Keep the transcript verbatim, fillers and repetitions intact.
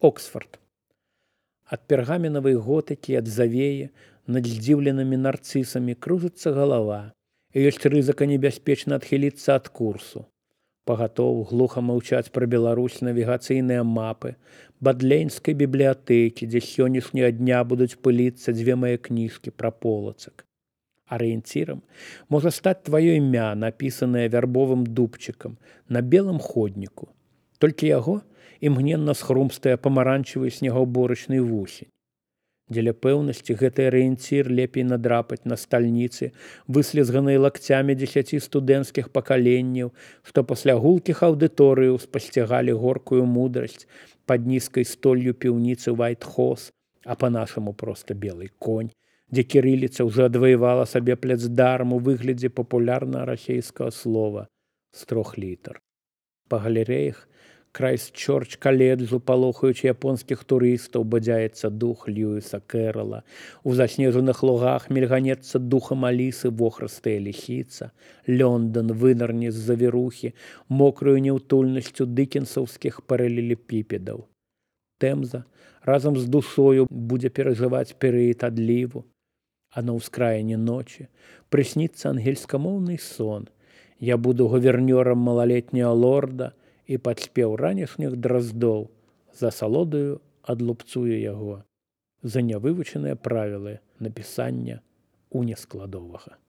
Оксфорд. Ад пергаменавай готыкі, ад завеі, над здзіўленымі нарцысамі кружыцца галава, і ёсць рызыка небяспечна адхіліцца ад курсу. Пагатоў глуха маўчаць пра Беларусь навігацыйныя мапы бадлейнскай бібліятэкі, дзе сённяшняга дня будуць пыліцца дзве мае кніжкі пра полацак. Арыенцірам можа стаць тваё імя, напісанае вярбовым дубчыкам на белым ходніку. Толькі яго імгненна схрумстае памаранчевы снегаўборачны вусень. Дзеля пэўнасці гэты арыенцір лепей надрапаць на стальніцы, выслізганай лакцямі дзесяці студэнцкіх пакаленняў, што пасля гулкіх аўдыторыяў спасцягалі горкую мудрасць пад нізкай столлю піўніцы Вайт-Хоз, а па-нашаму проста белый конь, дзе кірыліца ўжо адваявала сабе пляцдарм у выглядзе папулярнага расейскага слова з трох літар. Па галерэях Крайстчорч каледжу, палохаючы японскіх турыстаў, бадзяецца дух Льюіса Кэрола. У заснежаных лугах мільганецца духам Алісы вохрыстая лісіца. Лондон вынырне з завірухі мокрою няўтульнасцю дыкенсаўскіх паралелепіпедаў. Тэмза разам з душою будзе перажываць перыяд адліву. А на ўскраіне ночі прысніцца ангельскамоўны сон. Я буду гувернёрам малалетняга лорда, і падспеў ранішніх драздоў за салодаю адлупцуе яго за нявывучаныя правілы напісання унескладовага.